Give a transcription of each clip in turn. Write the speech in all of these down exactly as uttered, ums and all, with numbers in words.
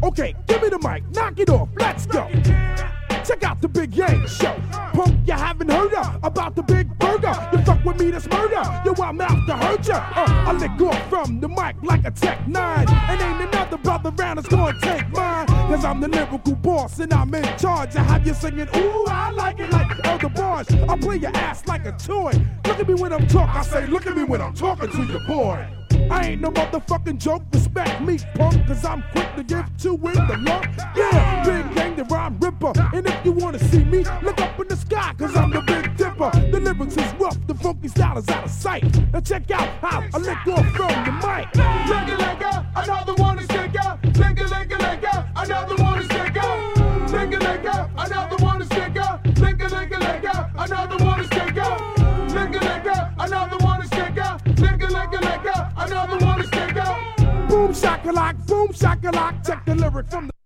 Okay, give me the mic, knock it off, let's go. Check out the Big Yang Show. Punk, you haven't heard of about the Big Burger. You fuck with me, that's murder. Yo, I'm out to hurt ya. Uh, I lick off from the mic like a Tech nine. And ain't another brother around that's gonna take mine. Cause I'm the lyrical boss and I'm in charge. I have you singing, ooh, I like it like Elder Barge. I play your ass like a toy. Look at me when I'm talking. I say, look at me when I'm talking to your boy. I ain't no motherfucking joke, respect me, punk, cause I'm quick to give two in the lump. Yeah, Big Gang, the rhyme ripper. And if you wanna see me, look up in the sky, cause I'm the Big Dipper. The lyrics is rough, the funky style is out of sight. Now check out how I lick off from the mic. Ling-a-ling-a, another one is sticker. Ling-a-ling-a-ling-a, another one is sticker. Ling-a-ling-a, another one is sticker. Ling-a-ling-a-ling-a, another one is sticker. Ling-a-ling-a, another one is sticker. Ling-a-ling-a-ling-a, another one is sticker. Boom shakalak, boom shakalak. Check the lyric from the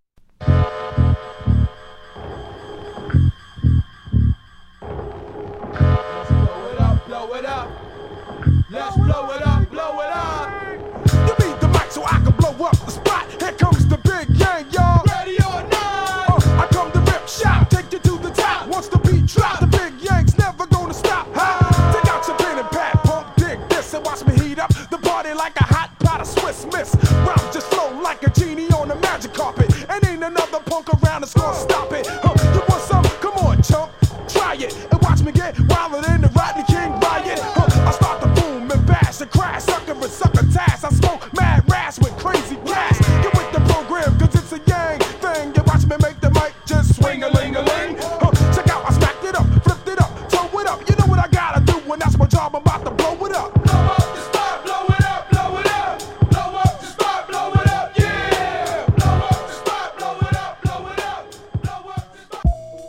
Blow it up. Let's blow it up, blow it up. You need the mic so I can blow up the spot. Here comes the Big Yang, y'all. Ready or not? Uh, I come to rip, shout, take you to the top. Once the beat drop, the Big Yang's never gonna stop. Huh? Take out your pen and pad, pump, dig this, and watch me heat up the party like a hot pot of Swiss Miss. Rhymes just flow like a genie on a magic carpet, and ain't another punk around that's gonna stop it. Huh? You want some? Come on, chump, try it, and watch me get wilder than the Rodney King riot. Huh? I start to boom and bash and crash, sucker and sucker task. I smoke mad rash with crazy gas. Get with the program, cause it's a Yang thing. You watch me make the mic just swing a ling a ling. Huh? Check out, I smacked it up, flipped it up, toe it up. You know what I gotta do when that's my job, I'm about to blow it up. Blow up the spot, blow it up, blow it up. Blow up the spot, blow it up, yeah. Blow up the spot, blow it up, blow it up. Blow up the spot.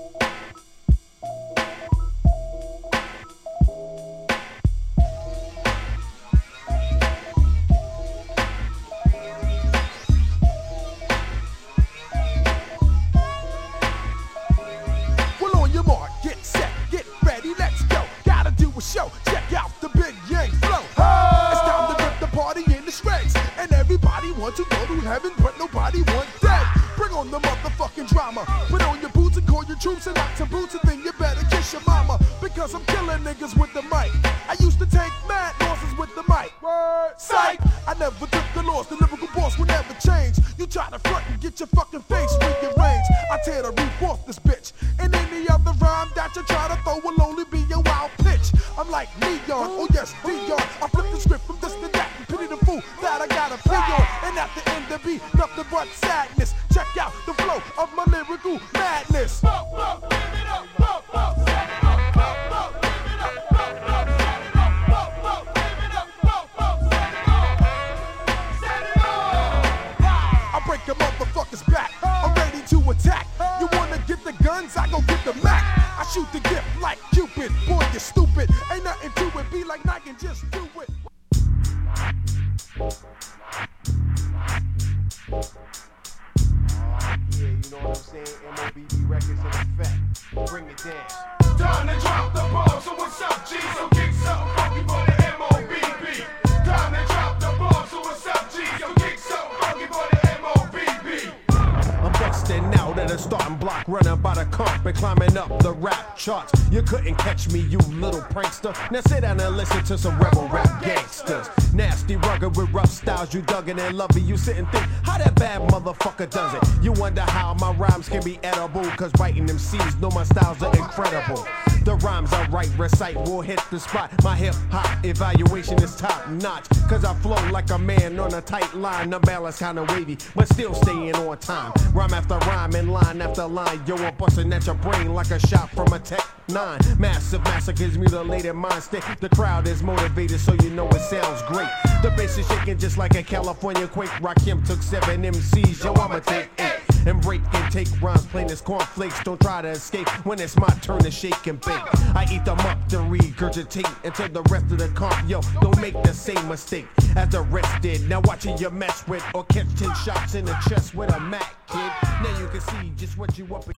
Well, on your mark, get set, get ready, let's go. Gotta do a show, check out the Big Yang flow. It's time to rip the party in the shreds. And everybody wants to go to heaven, but nobody wants dead. Bring on the motherfucking drama. Put on your boots and call your troops and knock some boots, and then you better kiss your mama. Because I'm killing niggas with the mic. I used to take mad losses with the mic. Word, psych! I never took the loss, the lyrical boss will never change. You try to front and get your fucking face rearranged. I tear the roof off this bitch. And any other rhyme that you try to throw will only be a wild pitch. I'm like Leon, oh yes, Leon. I flip the script from this to that and pity the fool that I gotta play on. And at the end there be nothing but sadness. Check out the flow of my lyrical madness. Blow, blow, give it up, blow, blow, set it up, blow, blow, give it up, blow, blow, set it up, blow, blow, give it up, blow, blow, set it up, set it up. I break a motherfucker's back. I'm ready to attack. You wanna get the guns? I go get the Mac. I shoot the gift like Cupid. Boy, you stupid. Ain't nothing to it. Be like Nike and just do it. Yeah, you know what I'm saying? M O B B records in effect. Bring it down. Time to drop the ball, so what's up, G? So kick something funky for the M O B B. Time to drop the ball, so what's up, G? So kick something funky for the M O B B. I'm busting out at a starting block, running by the comp and climbing up the rap charts. You couldn't catch me, you little prankster. Now sit down and listen to some rebel rap gangsters. Nasty, rugged with rough styles, you dug it and love it. You sit and think, how that bad motherfucker does it? You wonder how my rhymes can be edible, cause writing them C's know my styles are incredible. The rhymes I write, recite, will hit the spot. My hip hop evaluation is top notch, cause I flow like a man on a tight line. The balance kinda wavy, but still staying on time. Rhyme after rhyme and line after line. Yo, I'm busting at your brain like a shot from a Tech nine. Massive massacres, mutilated mind state. The crowd is motivated, so you know it sounds great. The bass is shaking just like a California quake. Rakim took seven M Cs, yo, I'ma take eight. And break and take rhymes plain as cornflakes. Don't try to escape when it's my turn to shake and bake. I eat them up to regurgitate until the rest of the comp. Yo, don't make the same mistake as the rest did. Now watching you mess with or catch ten shots in the chest with a Mac, kid. Now you can see just what you up against.